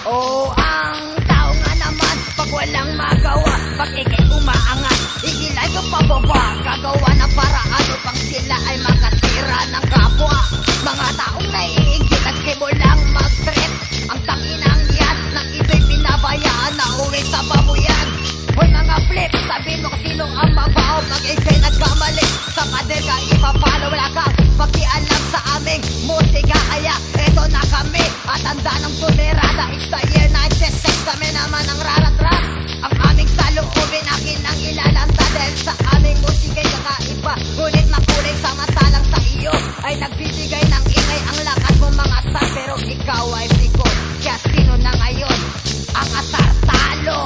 Oh, ang tao nga naman, pag walang magawa, pag ikay umaangat, igilay ko pababa, gagawa ng paraan upang sila ay makasira ng kapwa. Mga taong naiingit at simulang mag-trip, ang tanginang yan ng iba'y pinabayaan na uwi sa babuyan. Hoy mga flip, sabihin mo kung sino ang mabaho pag ikay nagkamali. Sa pader ka ipapalo, wala kang pakialam sa aming musika. Kaya eto na kami, at handa ng tunerada. It's the year 96, kami naman ang rarat-rat. Ang aming saloobin, akin ang ilalanta. Dahil sa aming musika'y kakaiba, ngunit makulay samantalang sa iyo ay nagbibigay ng ingay. Ang lakas mo mga asar, pero ikaw ay sikot. Kaya sino na ngayon ang asar talo?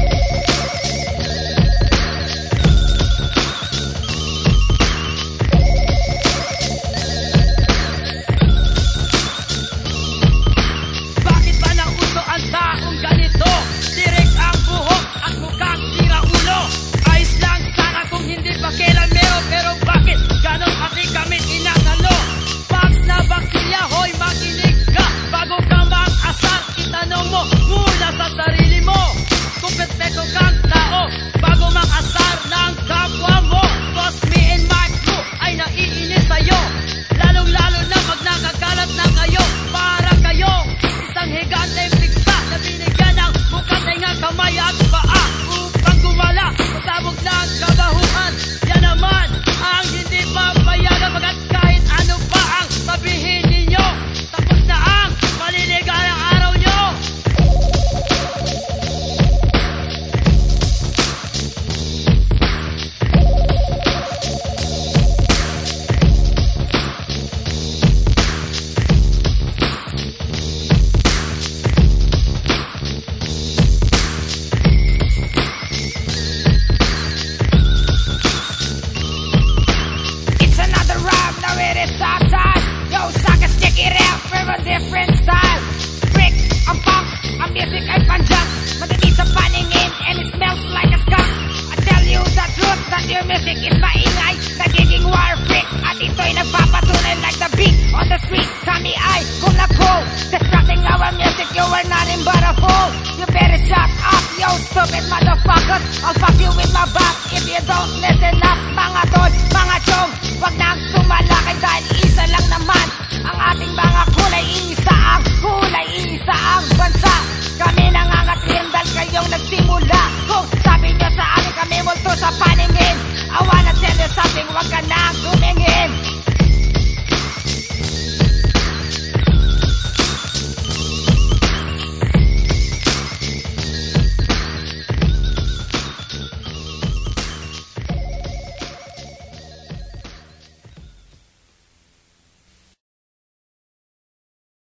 I'll fuck you with my back if you don't listen up. Mga tol, mga chong, wag nang sumalakay dahil isa lang naman ang ating mga kulay. Isa ang